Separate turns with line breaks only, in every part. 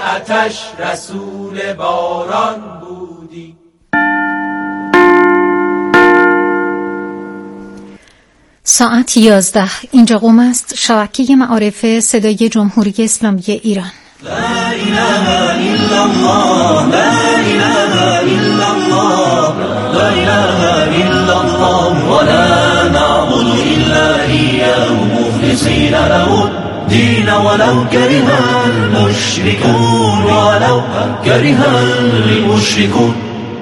آتش رسول باران بودی.
ساعت 11 اینجا قم است، شبکه معارف صدای جمهوری اسلامی ایران.
لا اله الا الله لا اله الا الله لا اله الا الله ولا نعبد الا اياه مخلصين له الدين ولو كره المشركون ولو كره المشركون.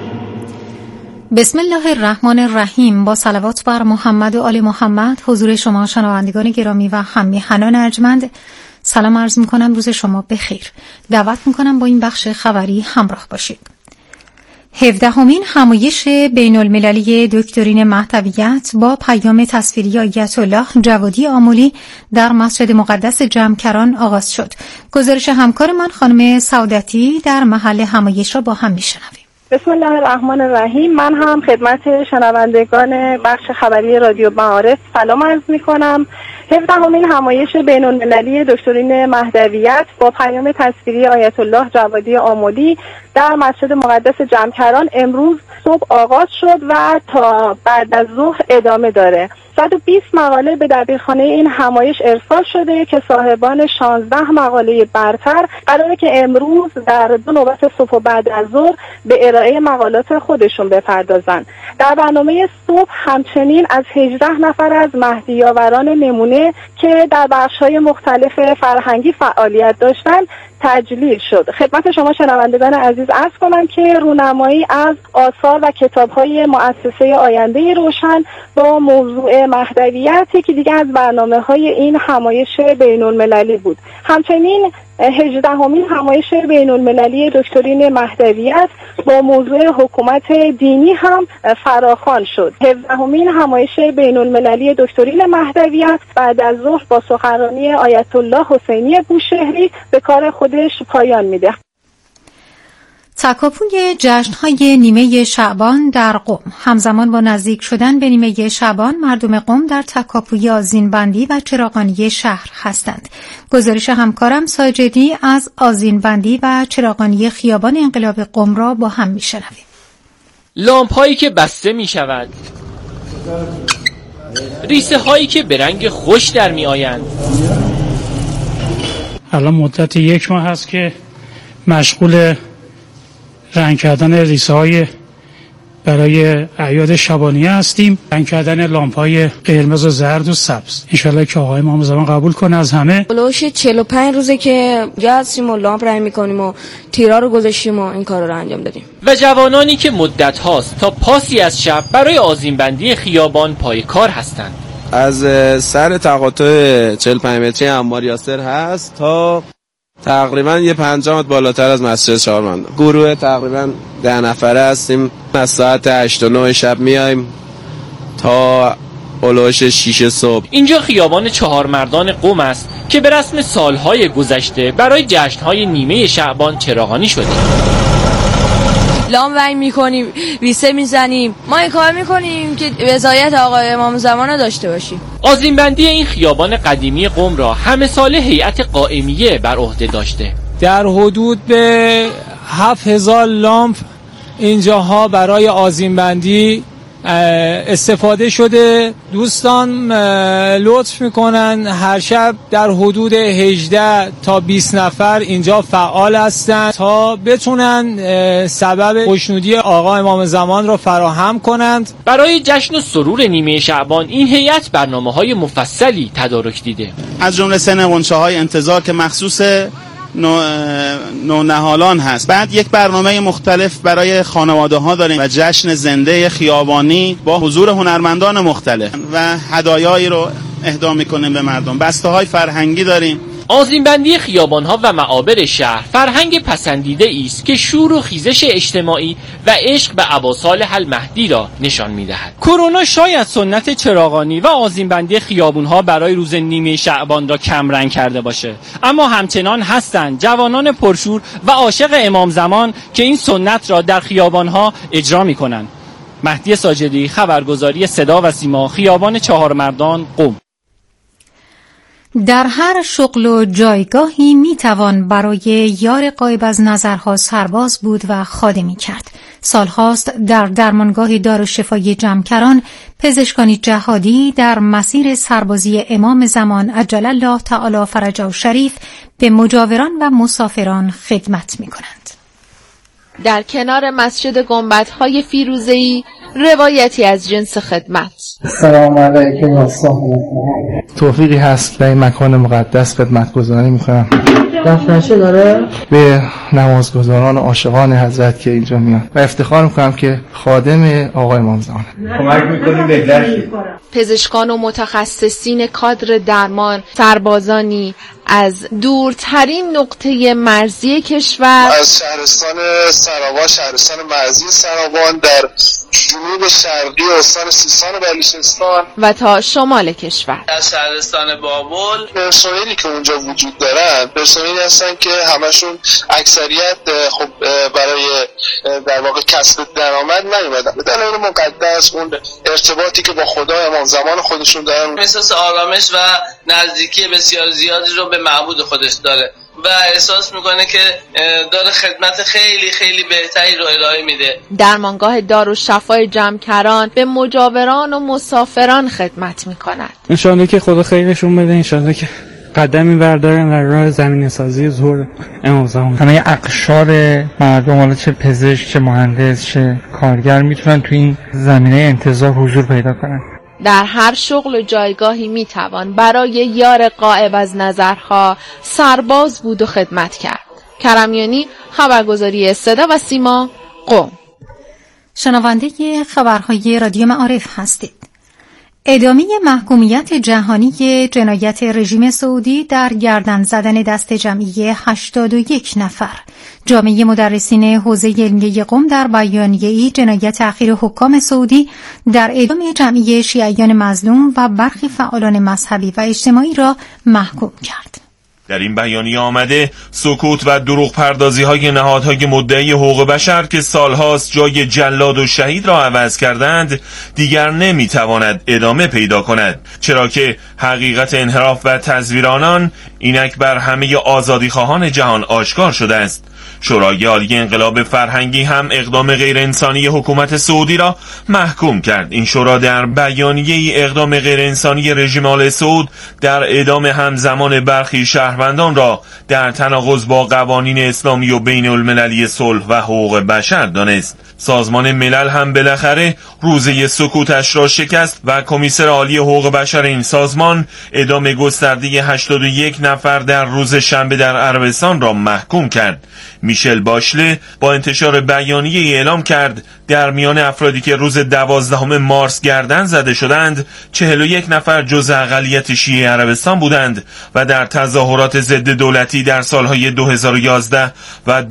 بسم الله الرحمن الرحیم. با صلوات بر محمد و آل محمد حضور شما شنوندگان گرامی و هم‌میهنان ارجمند سلام عرض میکنم. روز شما بخیر. دعوت میکنم با این بخش خبری همراه باشید. 17مین همایش بین المللی دکترین مهدویت با پیام تصویری آیت الله جوادی آملی در مسجد مقدس جمکران آغاز شد. گزارش همکارمان خانم سعادتی در محل همایش را با هم میشنویم.
بسم الله الرحمن الرحیم. من هم خدمت شنوندگان بخش خبری رادیو معارف سلام عرض میکنم. 17مین همایش بین المللی دکترین مهدویت با پیام تصویری آیت الله جوادی آملی در مسجد مقدس جمکران امروز صبح آغاز شد و تا بعد از ظهر ادامه داره. 120 مقاله به دبیرخانه این همایش ارسال شده که صاحبان 16 مقاله برتر قراره که امروز در 2 نوبت صبح و بعد از ظهر به ارائه مقالات خودشون بپردازن. در برنامه صبح همچنین از 18 نفر از مهدیاوران نمونه که در بخش‌های مختلف فرهنگی فعالیت داشتن تجلیل شد. خدمت شما شنوندگان عزیز عرض کنم که رونمایی از آثار و کتاب‌های مؤسسه آینده روشن با موضوع مهدویتی که دیگه از برنامه‌های این همایش بین‌المللی بود. همچنین 18مین همایش بین‌المللی دکترین مهدویت با موضوع حکومت دینی هم فراخوان شد. 17مین همایش بین‌المللی دکترین مهدویت بعد از ظهر با سخنرانی آیت الله حسینی بوشهری به کار خودش پایان میده.
تکاپوی جشن‌های نیمه شعبان در قم. همزمان با نزدیک شدن به نیمه شعبان مردم قم در تکاپوی آذین‌بندی و چراغانی شهر هستند. گزارش همکارم ساجدی از آذین‌بندی و چراغانی خیابان انقلاب قم را با هم می‌شنویم.
لامپ‌هایی که بسته می‌شود، ریسه‌هایی که به رنگ خوش در می‌آیند.
الان مدت 1 ماه هست که مشغول رنگ کردن ریسه‌های برای اعیاد شبانیه هستیم. رنگ کردن لامپ‌های قرمز و زرد و سبز. انشالله که آقای امام زمان قبول کنه از همه.
بلوش 45 روزه که جا هستیم و لامپ رنگ می‌کنیم و تیرا رو گذاشتیم و این کارا رو انجام دادیم.
و جوانانی که مدت هاست تا پاسی از شب برای آذین‌بندی خیابان پای کار هستند.
از سر تقاطع 45 متری انبار یاسر هست تا تقریبا یه 50 متر بالاتر از مسجد چهارمندان. گروه تقریبا 10 نفره هستیم. از ساعت 8 و 9 شب میایم تا هلوش 6 صبح.
اینجا خیابان چهارمردان قم است که به رسم سالهای گذشته برای جشنهای نیمه شعبان چراغانی شده.
لام رنگ میکنیم، ویسه میزنیم، ما این کار میکنیم که رضایت آقای امام زمان رو داشته باشیم.
آذین‌بندی این خیابان قدیمی قم را همه ساله هیئت قائمیه بر عهده داشته.
در حدود به 7000 لامپ اینجاها برای آذین‌بندی استفاده شده. دوستان لطف میکنن هر شب در حدود 18 تا 20 نفر اینجا فعال هستند تا بتونن سبب خوشنودی آقا امام زمان را فراهم کنند.
برای جشن و سرور نیمه شعبان این هیئت برنامه‌های مفصلی تدارک دیده.
از جمله سن غنچه‌های انتظار که مخصوص نونهالان هست. بعد یک برنامه مختلف برای خانواده ها داریم و جشن زنده خیابانی با حضور هنرمندان مختلف و هدایایی رو اهدا میکنیم به مردم. بسته های فرهنگی داریم.
آذین‌بندی خیابان‌ها و معابر شهر فرهنگ پسندیده است که شور و خیزش اجتماعی و عشق به اباصالح المهدی را نشان می‌دهد. کرونا شاید سنت چراغانی و آذین‌بندی خیابان‌ها برای روز نیمه شعبان را کمرنگ کرده باشه، اما همچنان هستند جوانان پرشور و عاشق امام زمان که این سنت را در خیابان‌ها اجرا می‌کنند. مهدی ساجدی، خبرگزاری صدا و سیما، خیابان چهارمردان، قم.
در هر شغل و جایگاهی میتوان برای یار غایب از نظرها سرباز بود و خادمی کرد. سالهاست در درمانگاه دارالشفای جمکران پزشکانی جهادی در مسیر سربازی امام زمان عجل الله تعالی فرجه شریف به مجاوران و مسافران خدمت می‌کنند.
در کنار مسجد گنبدهای فیروزه‌ای روایتی از جنس خدمت.
سلام علیکم و رحمت. توفیقی هست در این مکان مقدس خدمتگزاری میکنم. دفترچه داره؟ به نمازگزاران و عاشقان حضرت که اینجا میان و افتخار میکنم که خادم آقای امام زمان
کمک میکنیم بهتر شید.
پزشکان و متخصصین کادر درمان، سربازانی از دورترین نقطه مرزی کشور،
از شهرستان سراوان، شهرستان مرزی سراوان در جنوب شرقی استان سیستان و بلوچستان
و تا شمال کشور،
از شهرستان بابل. پرسنلی که اونجا وجود دارن پرسنلی هستن که همشون اکثریت خب برای در واقع کسب درآمد نیومدن، به دلایل مقدس اون ارتباطی که با خدا امام زمان خودشون دارن، احساس آرامش و نزدیکی بسیار زیادی رو به معبود خودش داره و احساس میکنه که داره خدمت خیلی خیلی بهتری رو ارائه میده.
درمانگاه دارالشفای جمکران به مجاوران و مسافران خدمت میکند.
انشاءالله که خدا خیرشون بده، انشاءالله که قدمی بردارن در راه زمینه سازی ظهور امام زمان.
همه اقشار مردم، حالا چه پزشک، چه مهندس، چه کارگر، میتونن تو این زمینه انتظار حضور پیدا کنن.
در هر شغل و جایگاهی میتوان برای یار غایب از نظرها سرباز بود و خدمت کرد. کرمیانی، خبرگزاری صدا و سیما، قم.
شنونده خبرهای رادیو معارف هستید. ادامه محکومیت جهانی جنایت رژیم سعودی در گردن زدن دست جمعی 81 نفر. جامعه مدرسین حوزه علمیه قم در بیانیه‌ای جنایت اخیر حکام سعودی در اعدام جمعی شیعیان مظلوم و برخی فعالان مذهبی و اجتماعی را محکوم کرد.
در این بیانیه آمده سکوت و دروغ پردازی های نهادهای مدعی حقوق بشر که سالهاست جای جلاد و شهید را عوض کردند دیگر نمیتواند ادامه پیدا کند، چرا که حقیقت انحراف و تزویر آنان اینک بر همه آزادیخواهان جهان آشکار شده است. شورای عالی انقلاب فرهنگی هم اقدام غیر انسانی حکومت سعودی را محکوم کرد. این شورا در بیانیه‌ای اقدام غیر انسانی رژیم آل سعود در اعدام همزمان برخی شهروندان را در تناقض با قوانین اسلامی و بین المللی صلح و حقوق بشر دانست. سازمان ملل هم بالاخره روزه سکوتش را شکست و کمیسر عالی حقوق بشر این سازمان اعدام گسترده 81 نفر در روز شنبه در عربستان را محکوم کرد. میشل باشله با انتشار بیانیه اعلام کرد در میان افرادی که روز 12 مارس گردن زده شدند 41 نفر جزء اقلیت شیعه عربستان بودند و در تظاهرات ضد دولتی در سالهای 2011 و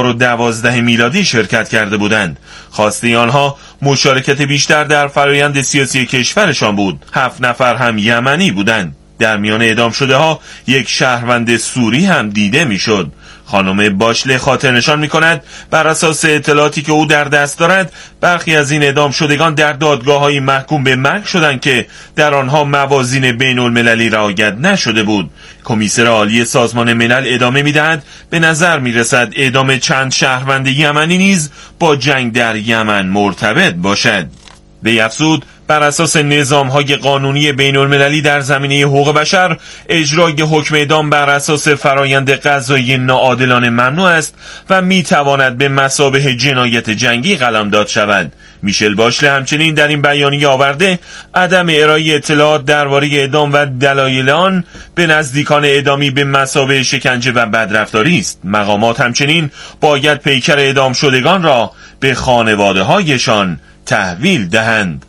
2012 میلادی شرکت کرده بودند. خواسته آنها مشارکت بیشتر در فرایند سیاسی کشورشان بود. 7 نفر هم یمنی بودند. در میان اعدام شده ها یک شهروند سوری هم دیده میشد. خانم باشله خاطر نشان می کند بر اساس اطلاعاتی که او در دست دارد برخی از این اعدام شدگان در دادگاه‌های محکوم به مرگ شدند که در آنها موازین بین المللی رعایت نشده بود. کمیسر عالی سازمان ملل ادامه می‌دهد به نظر می‌رسد اعدام چند شهروند یمنی نیز با جنگ در یمن مرتبط باشد. وی افزود بر اساس نظام‌های قانونی بین المللی در زمینه حقوق بشر اجرای حکم اعدام بر اساس فرایند قضایی ناعادلانه ممنوع است و میتواند به مثابه جنایت جنگی قلمداد شود. میشل باشله همچنین در این بیانیه آورده عدم ارائه اطلاعات درباره اعدام و دلایل آن به نزدیکان اعدامی به مثابه شکنجه و بدرفتاری است. مقامات همچنین باید پیکر اعدام شدگان را به خانواده‌هایشان تحویل دهند.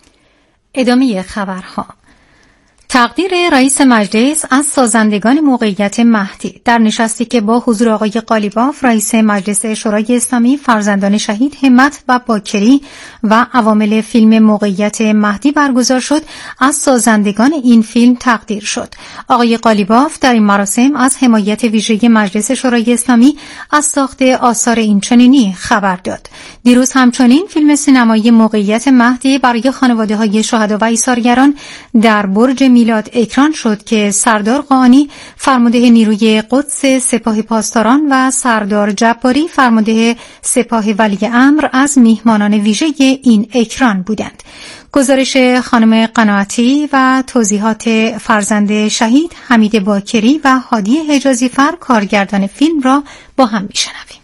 ادامه خبرها. تقدیر رئیس مجلس از سازندگان موقعیت مهدی در نشستی که با حضور آقای قالیباف رئیس مجلس شورای اسلامی، فرزندان شهید همت و باکری و عوامل فیلم موقعیت مهدی برگزار شد، از سازندگان این فیلم تقدیر شد. آقای قالیباف در این مراسم از حمایت ویژه مجلس شورای اسلامی از ساخت آثار اینچنینی خبر داد. دیروز همچنین فیلم سینمایی موقعیت مهدی برای خانواده‌های شهدا و ایثارگران در برج میلاد اکران شد که سردار قائانی فرمانده نیروی قدس سپاه پاسداران و سردار جباری فرمانده سپاه ولی امر از میهمانان ویژه این اکران بودند. گزارش خانم قناعتی و توضیحات فرزند شهید حمید باکری و هادی حجازی فر کارگردان فیلم را با هم میشنویم.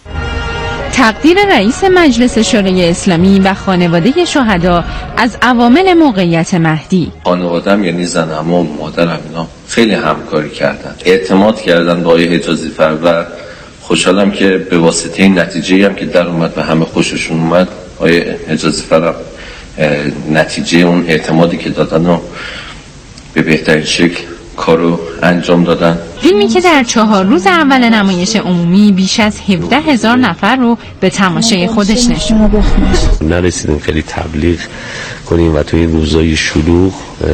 تقدیر رئیس مجلس شورای اسلامی و خانواده شهدا از عوامل موقعیت مهدی.
خانواده‌ام یعنی زنم و مادرم اینا خیلی همکاری کردن، اعتماد کردن به آقای حجازی فر و خوشحالم که به واسطه این نتیجه‌ای هم که در اومد و همه خوششون اومد، آقای حجازی فر نتیجه اون اعتمادی که دادن و به بهترین شکل کارو انجام دادن.
فیلمی که در 4 روز اول نمایش عمومی بیش از 17,000 نفر رو به تماشای خودش نشوند.
نرسیدیم خیلی تبلیغ کنیم و توی روزای شلوغ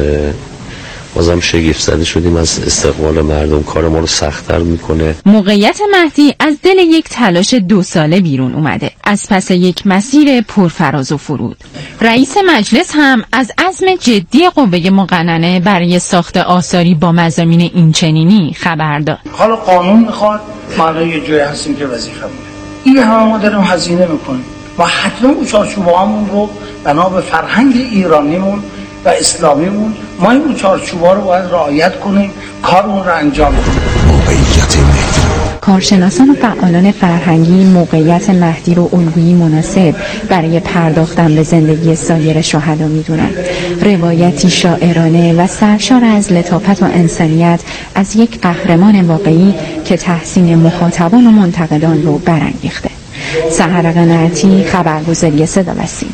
بازم شگفت زده شدیم از استقبال مردم. کار ما رو سخت‌تر میکنه.
موقعیت مهدی از دل یک تلاش 2 ساله بیرون اومده، از پس یک مسیر پرفراز و فرود. رئیس مجلس هم از عزم جدی قوه مقننه برای ساخت آثاری با مضامین اینچنینی خبر داد.
حالا قانون میخواد، ما یه جایی هستیم که وظیفه مونه، این همه ما داریم هزینه میکنیم و حتما اون چارچوبهامون رو بنا به فرهنگ ایرانیمون و اسلامیمون ما این چارچوبا رو باید رعایت کنیم، کارمون رو انجام بدیم.
موقعیت مهدی. کارشناسان و فعالان فرهنگی موقعیت مهدی رو الگویی مناسب برای پرداختن به زندگی سایر شهدا میدونن. روایتی شاعرانه و سرشار از لطافت و انسانیت از یک قهرمان واقعی که تحسین مخاطبان و منتقدان رو برانگیخته. سحر قناعتی، خبرگزاری صدا و سیما.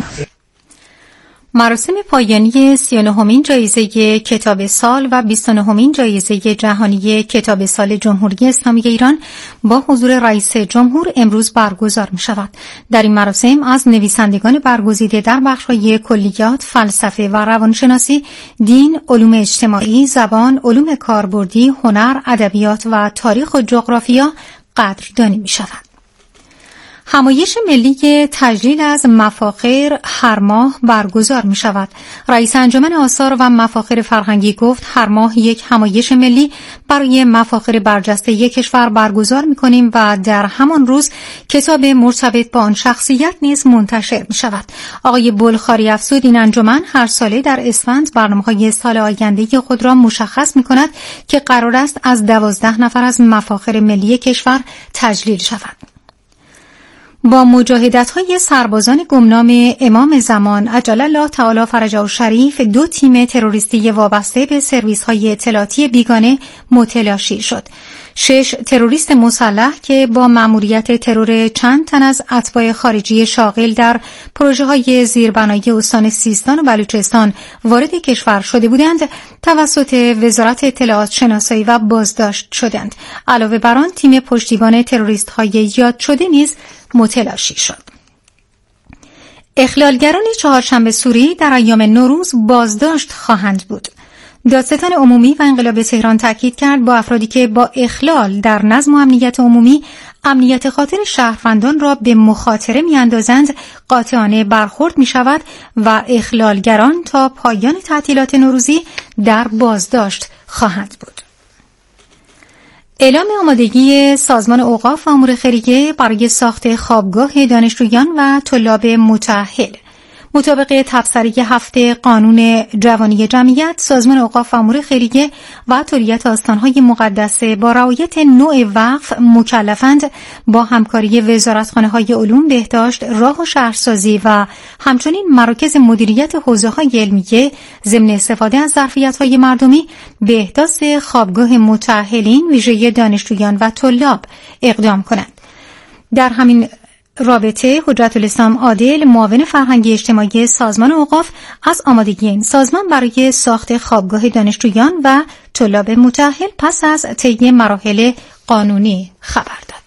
مراسم پایانی 39مین جایزه کتاب سال و 29مین جایزه جهانی کتاب سال جمهوری اسلامی ایران با حضور رئیس جمهور امروز برگزار می شود. در این مراسم از نویسندگان برگزیده در بخش‌های کلیات، فلسفه و روانشناسی، دین، علوم اجتماعی، زبان، علوم کاربردی، هنر، ادبیات و تاریخ و جغرافیا قدردانی می شود. همایش ملی تجلیل از مفاخر هر ماه برگزار می شود. رئیس انجمن آثار و مفاخر فرهنگی گفت هر ماه یک همایش ملی برای مفاخر برجسته یک کشور برگزار می کنیم و در همان روز کتاب مرتبط با آن شخصیت نیز منتشر می شود. آقای بلخاری افزود این انجمن هر ساله در اسفند برنامه‌های سال آینده خود را مشخص می کند که قرار است از 12 نفر از مفاخر ملی کشور تجلیل شود. با مجاهدت‌های سربازان گمنام امام زمان عجل الله تعالی فرجه الشریف 2 تیم تروریستی وابسته به سرویس‌های اطلاعاتی بیگانه متلاشی شد. 6 تروریست مسلح که با مأموریت ترور چند تن از اتباع خارجی شاغل در پروژه‌های زیربنایی استان سیستان و بلوچستان وارد کشور شده بودند، توسط وزارت اطلاعات شناسایی و بازداشت شدند. علاوه بر آن تیم پشتیبان تروریست‌های یاد شده نیز متلاشی شد. اخلالگران چهارشنبه سوری در ایام نوروز بازداشت خواهند بود. دادستان عمومی و انقلاب تهران تاکید کرد با افرادی که با اخلال در نظم و امنیت عمومی امنیت خاطر شهروندان را به مخاطره می‌اندازند قاطعانه برخورد می‌شود و اخلالگران تا پایان تعطیلات نوروزی در بازداشت خواهند بود. اعلام آمادگی سازمان اوقاف و امور خیریه برای ساخت خوابگاه دانشجویان و طلاب متأهل. مطابق تبصره 7 قانون جوانی جمعیت، سازمان اوقاف و امور خیریه و طوریت آستانهای مقدسه با رعایت نوع وقف مکلفند با همکاری وزارتخانه‌های علوم، بهداشت، راه و شهرسازی و همچنین مراکز مدیریت حوزه‌های علمیه ضمن استفاده از ظرفیت‌های مردمی به احداث خوابگاه متأهلین ویژه دانشجویان و طلاب اقدام کنند. در همین رابطه حجت الاسلام عادل، معاون فرهنگی اجتماعی سازمان اوقاف، از آمادگی این سازمان برای ساخت خوابگاه دانشجویان و طلاب متأهل پس از طی مراحل قانونی خبر داد.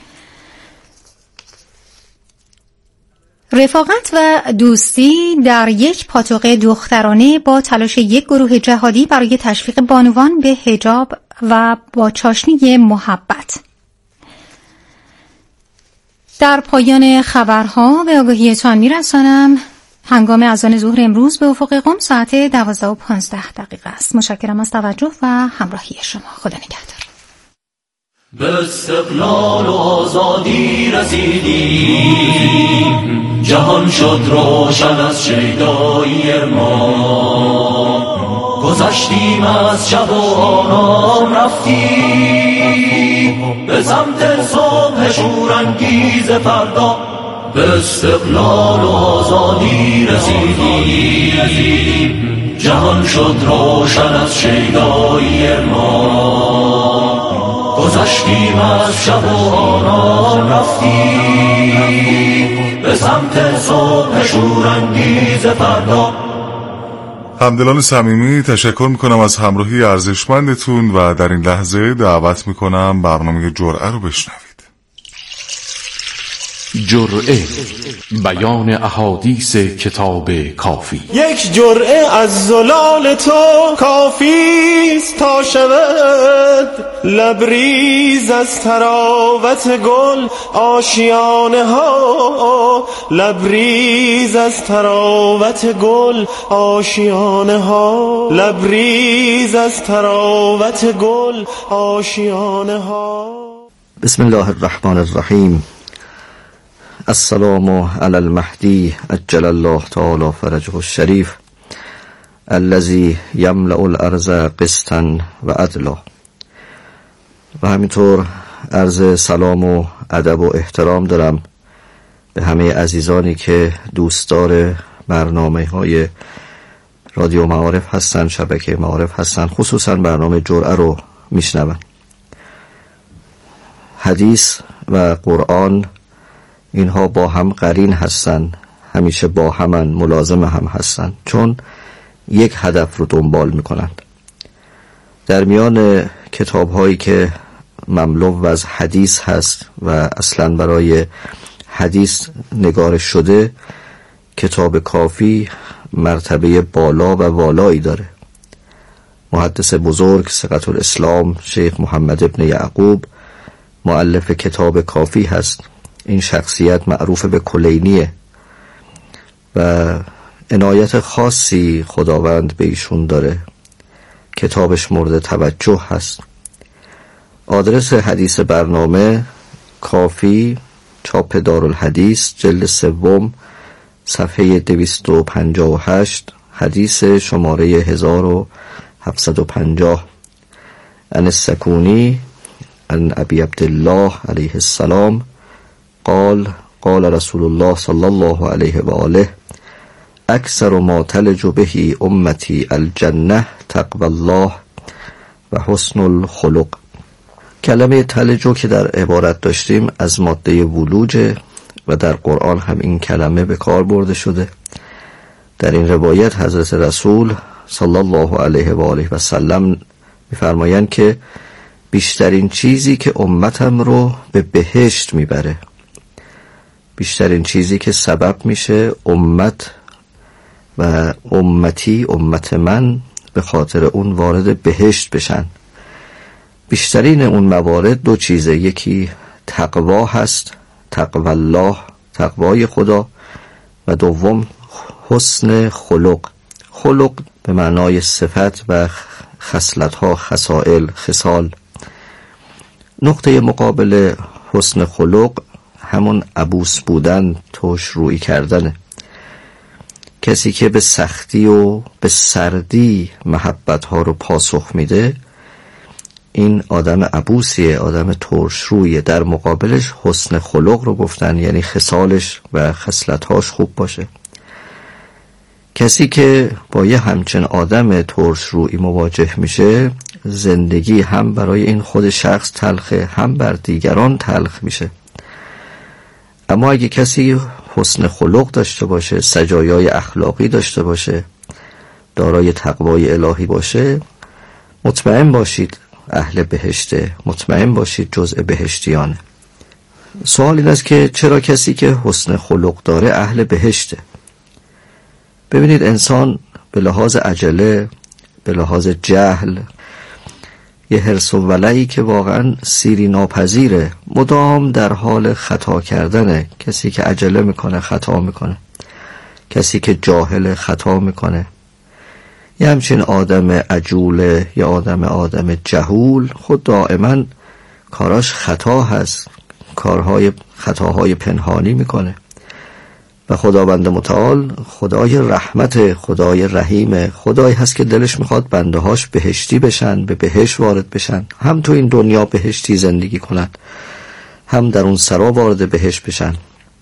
رفاقت و دوستی در یک پاتوق دخترانه با تلاش یک گروه جهادی برای تشویق بانوان به حجاب و با چاشنی محبت. در پایان خبرها به آگاهیتان می‌رسانم هنگام اذان ظهر امروز به افق قم ساعت 12:15 است. متشکرم از توجه و همراهی شما. خدا نگهدار.
به استقلال و آزادی رسیدیم، جهان شد روشن از شیدایی ما، گذشتیم از شب و آرام رفتیم به سمت صبح شورانگیز فردا. به استقلال و آزادی رسیدیم، جهان شد روشن از شیدایی ما، گذشتیم از شب و آرام رفتیم به سمت صبح شورانگیز فردا.
همدلان صمیمی تشکر میکنم از همراهی ارزشمندتون و در این لحظه دعوت میکنم برنامه جرعه رو بشنوید.
جرعه، بیان احادیث کتاب کافی.
یک جرعه از زلال تو کافیست تا شود لبریز از تراوت گل آشیانه ها، لبریز از تراوت گل آشیانه ها، لبریز از تراوت گل آشیانه ها.
بسم الله الرحمن الرحیم. السلام علی المهدی عجل الله تعالی فرجه الشریف الذی یملأ الارض قسطا و عدلا. و همینطور عرض سلام و ادب و احترام دارم به همه عزیزانی که دوستدار برنامه‌های رادیو معارف هستن، شبکه معارف هستن، خصوصا برنامه جرعه رو میشنون. حدیث و قرآن اینها با هم قرین هستن، همیشه با همن، ملازم هم هستن، چون یک هدف رو دنبال میکنند. در میان کتاب هایی که مملو از حدیث هست و اصلا برای حدیث نگارش شده، کتاب کافی مرتبه بالا و والایی داره. محدث بزرگ ثقة الاسلام شیخ محمد ابن یعقوب مؤلف کتاب کافی هست. این شخصیت معروف به کلینیه و عنایت خاصی خداوند به ایشون داره. کتابش مورد توجه هست. آدرس حدیث برنامه کافی، چاپ دارالحدیث، جلد 3، صفحه 258، حدیث شماره 1750. عن السکونی عن ابی عبدالله علیه السلام قال قال رسول الله صلی الله علیه و آله اکثر ما تلج به امتی الجنه تقوی الله و حسن الخلق. کلمه تلجو که در عبارت داشتیم از ماده ولوج و در قرآن هم این کلمه به کار برده شده. در این روایت حضرت رسول صلی الله علیه و آله و سلم می‌فرمایند که بیشترین چیزی که امتم رو به بهشت میبره، بیشترین چیزی که سبب میشه امت و امتی، امت من، به خاطر اون وارد بهشت بشن، بیشترین اون موارد دو چیزه. یکی تقوا هست، تقوی الله، تقوای خدا، و دوم حسن خلق. خلق به معنای صفت و خصلت‌ها، خصائل، خصال. نقطه مقابل حسن خلق همون عبوس بودن، توش روی کردنه. کسی که به سختی و به سردی محبت‌ها رو پاسخ میده، این آدم عبوسیه، آدم ترش رویه. در مقابلش حسن خلق رو گفتن، یعنی خصالش و خصلت‌هاش خوب باشه. کسی که با یه همچین آدم ترش روی مواجه میشه، زندگی هم برای این خود شخص تلخه، هم بر دیگران تلخ میشه. اما اگه کسی حسن خلق داشته باشه، سجایای اخلاقی داشته باشه، دارای تقوای الهی باشه، مطمئن باشید اهل بهشته، مطمئن باشید جزء بهشتیانه. سوال این است که چرا کسی که حسن خلق داره اهل بهشته؟ ببینید، انسان به لحاظ عجله، به لحاظ جهل، یه حرص و ولعی که واقعا سیری ناپذیره، مدام در حال خطا کردنه. کسی که عجله میکنه خطا میکنه. کسی که جاهل خطا میکنه. یه همچین آدم عجوله یا آدم جهول خود دائما کاراش خطا هست، خطاهای پنهانی میکنه و خداوند متعال خدای رحمت، خدای رحیم، خدایی هست که دلش میخواد بنده هاش بهشتی بشن، به بهشت وارد بشن، هم تو این دنیا بهشتی زندگی کنن، هم در اون سرا وارد بهشت بشن.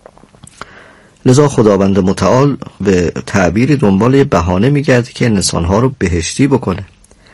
لذا خداوند متعال به تعبیر دنبال بهانه میگرده که انسانها رو بهشتی بکنه.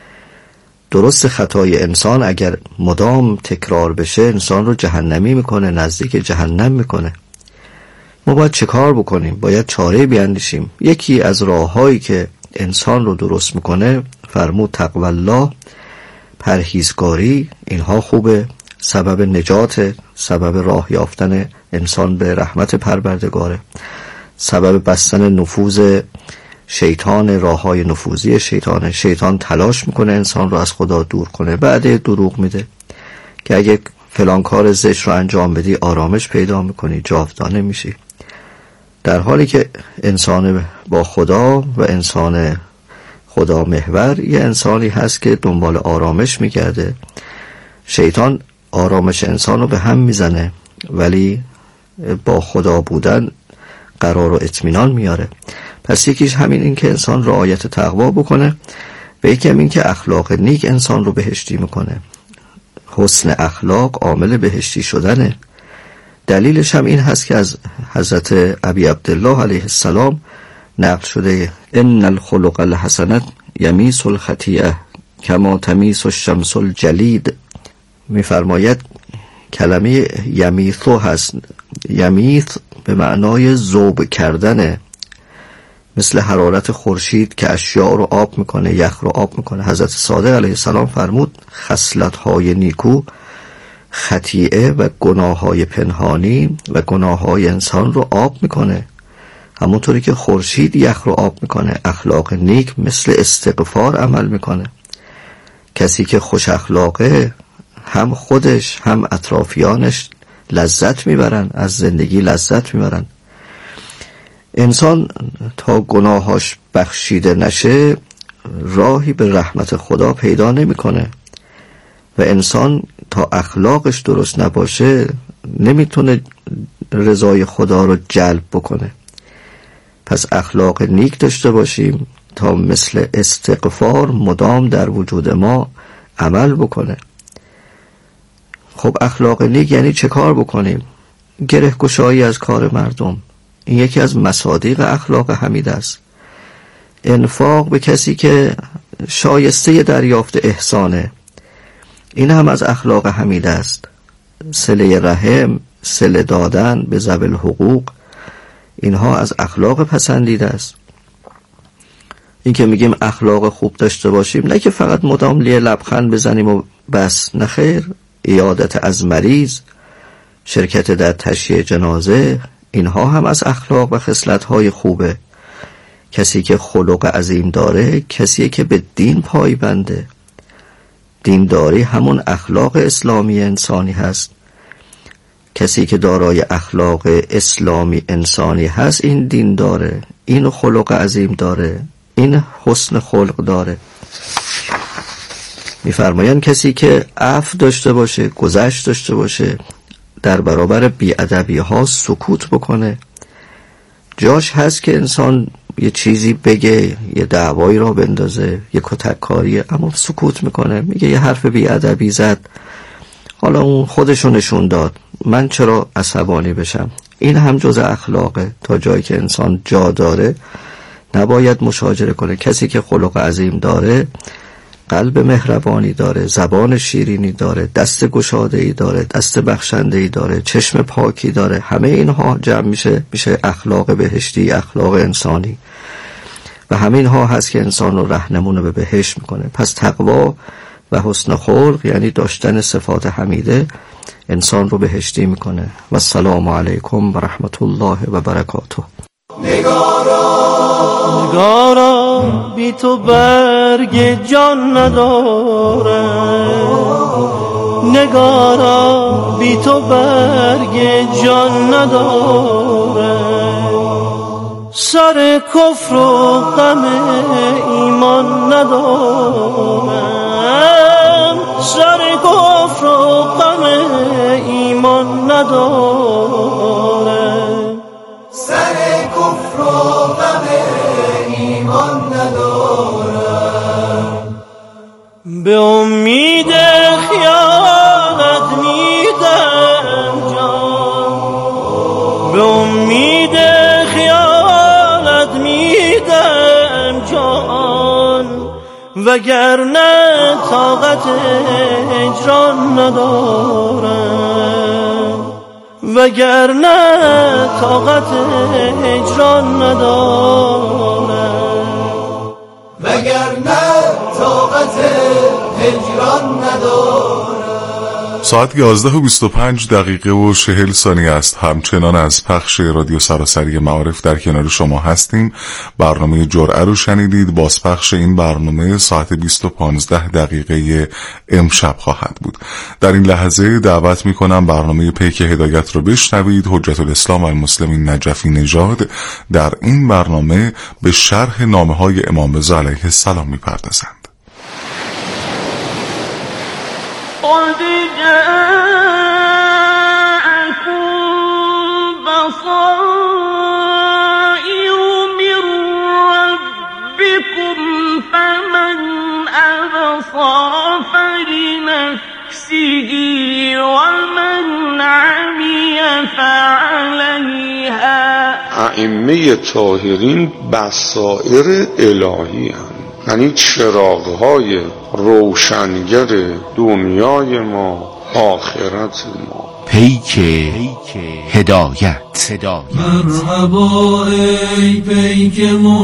درست خطای انسان اگر مدام تکرار بشه انسان رو جهنمی میکنه، نزدیک جهنم میکنه. ما باید چه کار بکنیم؟ باید چاره بیاندیشیم. یکی از راههایی که انسان رو درست میکنه فرمود تقوی الله، پرهیزگاری، اینها خوبه، سبب نجات، سبب راه یافتن انسان به رحمت پروردگاره، سبب بستن نفوذ شیطان، راههای نفوذی شیطان تلاش میکنه انسان رو از خدا دور کنه، بعد دروغ میده که اگه فلان کار زشت رو انجام بدی آرامش پیدا میکنی، جاودانه میشی. در حالی که انسان با خدا و انسان خدا محور یه انسانی هست که دنبال آرامش میگرده. شیطان آرامش انسان رو به هم میزنه ولی با خدا بودن قرار و اطمینان میاره. پس یکیش همین این که انسان رعایت تقوا بکنه و یکی همین که اخلاق نیک انسان رو بهشتی میکنه. حسن اخلاق عامل بهشتی شدنه. دلیلش هم این هست که از حضرت ابی عبدالله علیه السلام نقل شده ان الخلق الحسنه یمیس الخطیئه کما تمیس الشمس الجلید. میفرماید کلمه یمیثو هست، یمیث به معنای ذوب کردنه، مثل حرارت خورشید که اشیاء رو آب میکنه، یخ رو آب میکنه. حضرت صادق علیه السلام فرمود خصلت‌های نیکو خطیئه و گناه‌های پنهانی و گناه‌های انسان رو آب میکنه، همونطوری که خورشید یخ رو آب میکنه. اخلاق نیک مثل استغفار عمل میکنه. کسی که خوش اخلاقه هم خودش هم اطرافیانش لذت میبرن، از زندگی لذت میبرن. انسان تا گناهاش بخشیده نشه راهی به رحمت خدا پیدا نمیکنه و انسان تا اخلاقش درست نباشه نمیتونه رضای خدا رو جلب بکنه. پس اخلاق نیک داشته باشیم تا مثل استغفار مدام در وجود ما عمل بکنه. خب اخلاق نیک یعنی چه کار بکنیم؟ گره گشایی از کار مردم، این یکی از مصادیق اخلاق حمید است. انفاق به کسی که شایسته دریافت احسانه، این هم از اخلاق حمید است. صله رحم، صله دادن به ذوی الحقوق، اینها از اخلاق پسندیده است. این که میگیم اخلاق خوب داشته باشیم نه که فقط مدام لبخند بزنیم و بس، نه خیر. عیادت از مریض، شرکت در تشییع جنازه، اینها هم از اخلاق و خصلت‌های خوبه. کسی که خلق عظیم داره کسی که به دین پایبنده. دینداری همون اخلاق اسلامی انسانی هست. کسی که دارای اخلاق اسلامی انسانی هست این دین داره، این خلق عظیم داره، این حسن خلق داره. میفرمایند کسی که عفو داشته باشه، گذشت داشته باشه، در برابر بی‌ادبی ها سکوت بکنه. جاش هست که انسان یه چیزی بگه، یه دعوایی را بندازه، یه کتککاری، اما سکوت میکنه، میگه یه حرف بی‌ادبی زد، حالا اون خودشو نشون داد، من چرا عصبانی بشم؟ این هم جز اخلاقه. تا جایی که انسان جا داره نباید مشاجره کنه. کسی که خلق عظیم داره قلب مهربانی داره، زبان شیرینی داره، دست گشاده‌ای داره، دست بخشنده‌ای داره، چشم پاکی داره. همه اینها جمع میشه اخلاق بهشتی، اخلاق انسانی و همین ها هست که انسان رو راهنمون به بهشت میکنه. پس تقوا و حسن خلق یعنی داشتن صفات حمیده انسان رو بهشتی میکنه. و السلام علیکم و رحمت الله و برکاته.
نگارا بی تو برگ جان نداره، نگارا بی تو برگ جان نداره. سر کفر و غم ایمان ندارم، سر کفر و غم ایمان ندارم،
سر کفر و غم ایمان ندارم،
به امید خیانت میدم جان، به امید خیانت میدم جان، وگرنه طاقت هجران ندارم، وگرنه طاقت هجران ندارم،
وگرنه طاقت هجران ندارم.
ساعت 11:25 و 40 ثانیه است. همچنان از پخش رادیو سراسری معارف در کنار شما هستیم. برنامه جرعه رو شنیدید. بازپخش این برنامه ساعت 20:15 امشب خواهد بود. در این لحظه دعوت میکنم برنامه پیک هدایت رو بشنوید. حجت الاسلام و المسلمین نجفی نژاد در این برنامه به شرح نامه‌های امام رضا علیه السلام میپردازند.
قد جاءكم بصائر من ربكم فمن أبصر فلنفسه ومن عمي فعليها.
ائمه طاهرین بصائر الهی هستند، یعنی چراغ‌های روشنگر دنیای ما، آخرت ما.
پیک هدایت.
مرحبا ای پیک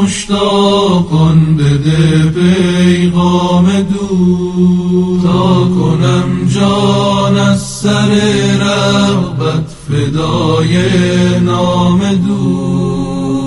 مشتاقان، بده پیغام دوست تا کنم جان از سر رغبت فدای نام دوست.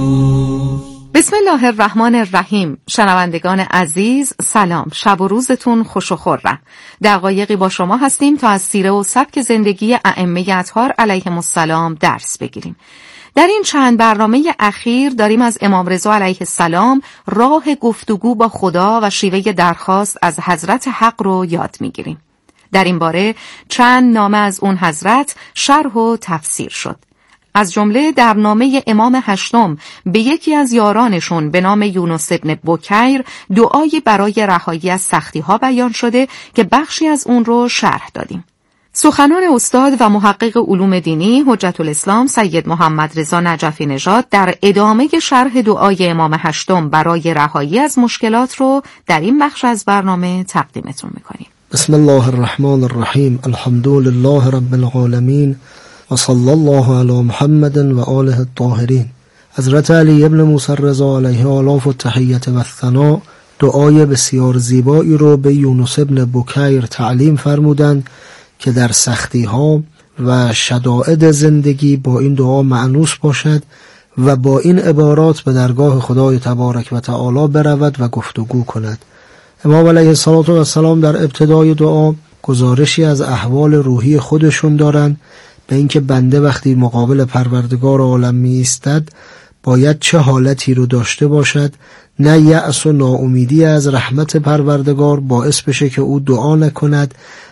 بسم الله الرحمن الرحیم. شنوندگان عزیز سلام، شب و روزتون خوش و خرم. دقایقی با شما هستیم تا از سیره و سبک زندگی ائمه اطهار علیهم السلام درس بگیریم. در این چند برنامه اخیر داریم از امام رضا علیه السلام راه گفتگو با خدا و شیوه درخواست از حضرت حق رو یاد میگیریم. در این باره چند نامه از اون حضرت شرح و تفسیر شد. از جمله در نامه امام هشتم به یکی از یارانشون به نام یونس ابن بکیر دعایی برای رهایی از سختی‌ها بیان شده که بخشی از اون رو شرح دادیم. سخنان استاد و محقق علوم دینی حجت الاسلام سید محمد رضا نجفی نژاد در ادامه شرح دعای امام هشتم برای رهایی از مشکلات رو در این بخش از برنامه تقدیمتون می‌کنیم.
بسم الله الرحمن الرحیم. الحمد لله رب العالمین و صلی الله علی محمد و آله الطاهرین. حضرت علی ابن موسی رضا علیه آلاف التحیت و الثنا دعای بسیار زیبایی رو به یونس ابن بکیر تعلیم فرمودند که در سختی ها و شدائد زندگی با این دعا مأنوس باشد و با این عبارات به درگاه خدای تبارک و تعالی برود و گفتگو کند. امام علیه السلام در ابتدای دعا گزارشی از احوال روحی خودشون دارند، به اینکه بنده وقتی مقابل پروردگار عالم می ایستد باید چه حالتی رو داشته باشد. نه یأس و ناامیدی از رحمت پروردگار باعث بشه که او دعا نکند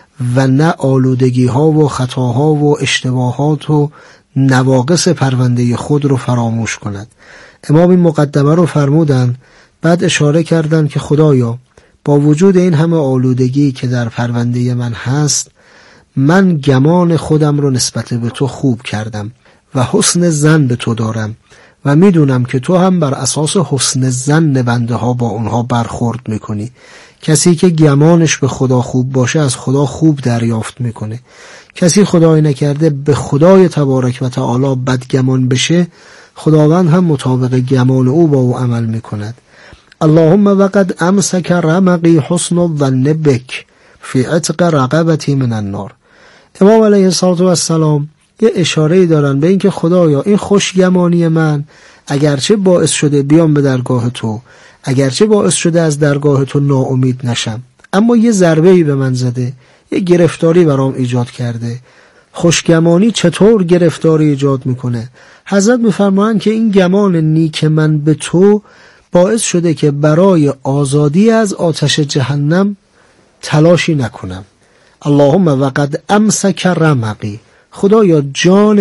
و نه آلودگی ها و خطاها و اشتباهات و نواقص پرونده خود رو فراموش کند. امام این مقدمه رو فرمودن، بعد اشاره کردند که خدایا با وجود این همه آلودگی که در پرونده من هست، من گمان خودم رو نسبت به تو خوب کردم و حسن ظن به تو دارم و میدونم که تو هم بر اساس حسن ظن بنده ها با اونها برخورد میکنی. کسی که گمانش به خدا خوب باشه از خدا خوب دریافت میکنه. کسی خدای نکرده به خدای تبارک و تعالی بدگمان بشه، خداوند هم مطابق گمان او با او عمل میکند. اللهم وقد امسک رمقی حسن الظن بک فی عتق رقبتی من النار. امام علیه السلام یه اشاره‌ای دارن به اینکه خدایا این خوشگمانی من اگرچه باعث شده بیام به درگاه تو، اگرچه باعث شده از درگاه تو ناامید نشم، اما یه ضربه‌ای به من زده، یه گرفتاری برام ایجاد کرده. خوشگمانی چطور گرفتاری ایجاد میکنه؟ حضرت میفرمایند که این گمان نیک من به تو باعث شده که برای آزادی از آتش جهنم تلاشی نکنم. اللهم وقد امسک رمقی، خدایا جان